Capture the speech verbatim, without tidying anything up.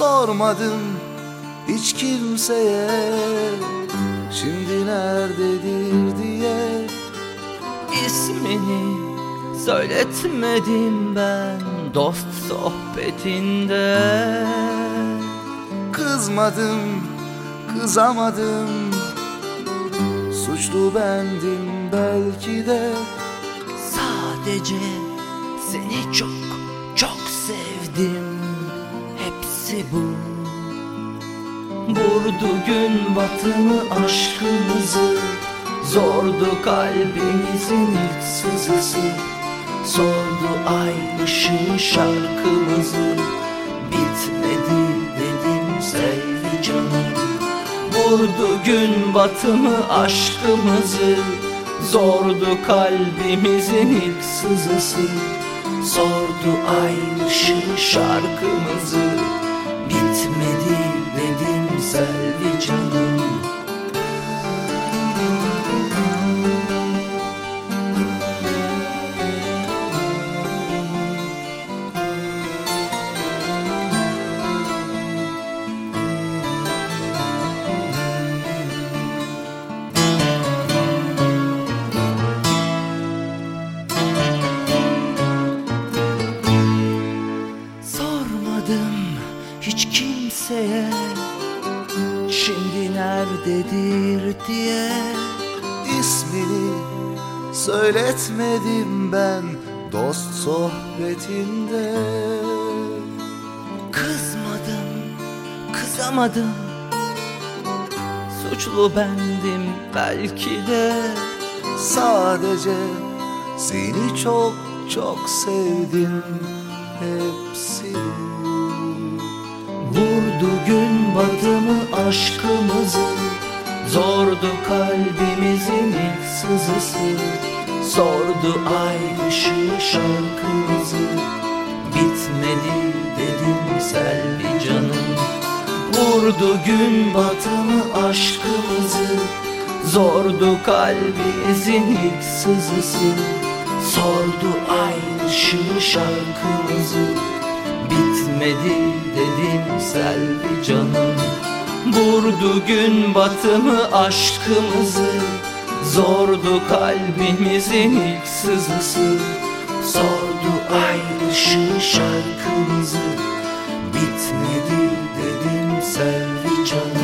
Sormadım hiç kimseye şimdi nerededir diye. İsmini söyletmedim ben dost sohbetinde. Kızmadım, kızamadım, suçlu bendim belki de. Sadece seni çok çok sevdim, hepsi bu. Vurdu gün batımı aşkımızı, zordu kalbimizin ilk sızısı. Sordu ay ışığı şarkımızı, bitmedi dedim sevdi canım. Vurdu gün batımı aşkımızı, zordu kalbimizin ilk sızısı. Sordu ay ışığı şarkımızı, bitmedi dedim sevdi canım. Hiç kimseye şimdi nerededir diye. İsmini söyletmedim ben dost sohbetinde. Kızmadım, kızamadım, suçlu bendim belki de. Sadece seni çok çok sevdim, hepsi. Vurdu gün batımı aşkımızı, zordu kalbimizin ilk sızısı. Sordu ay ışığı şarkımızı, bitmedi dedim selvi canım. Vurdu gün batımı aşkımızı, zordu kalbimizin ilk sızısı. Sordu ay ışığı şarkımızı, bitmedi dedim selvi canım. Vurdu gün batımı aşkımızı, zordu kalbimizin ilk sızısı. Sordu ay ışığı şarkımızı, bitmedi dedim selvi canım.